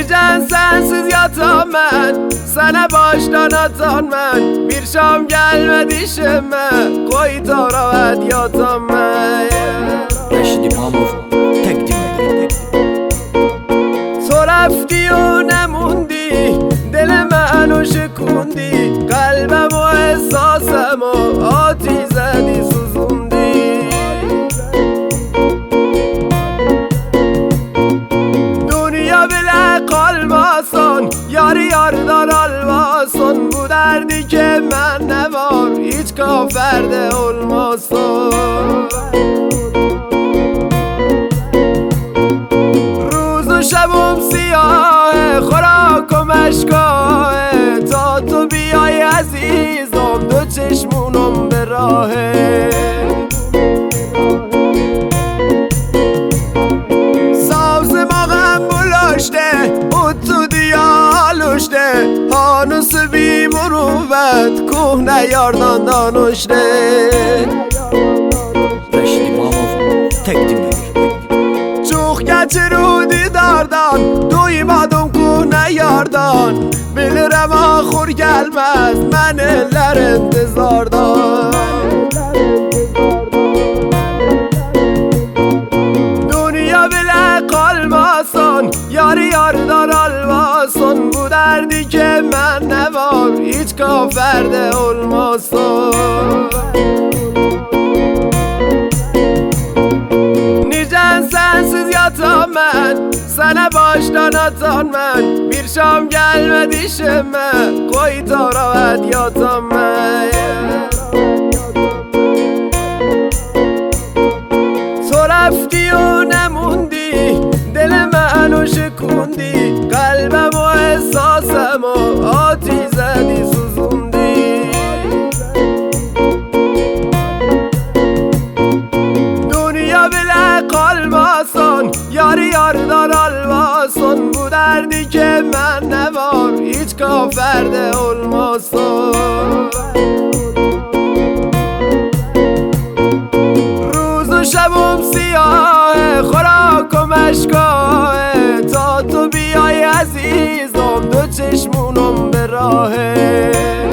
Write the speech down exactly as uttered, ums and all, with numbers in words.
Necen sensiz yatam ben, sana baştan atan ben. Bir şam gelmedi işime, koy taravet yatam ben. Reşid İmamov tekdim edir. تو رفتی و نموندی، دل منو شکوندی، قلبم و احساسم و آتی زدی سوزوندی. دنیا بله قلباسان، یاری یاردار almasın. Bu derdi ki ben ne var, hiç kaferde olmasın. شبم سیاه، خوراک و مشکاه، تا تو بیای عزیزم دو چشمونم به راهه. ساز ماغم بلاشته او تو دیالوشته، هانوس بی مروت کهنه یاردان دانشته. Reşid İmamov tekdim edir. Çok geçirudi dardan, duymadım kune yardan. Bilirim ahur gelmez men eller intizardan. Dünya bile kalmasın, yarı yardan almasın. Bu derdi ki ben ne var, hiç kaferde olmasın. Sensiz yatam ben, sana baştan atan ben. Bir şam gelmedi işime, koy taravet yatam ben. تو رفتی و نموندی، دل منو شکوندی، قلبم و احساسم و آتی زدی سوزوندی. دنیا بله قلباسان، یاری یاردار almasın. Bu derdi ki ben ne var, hiç kaferde olmasın. روز و شبم سیاه، خوراک و مشکاه، تا تو بیای عزیزم دو چشمونم به راهه.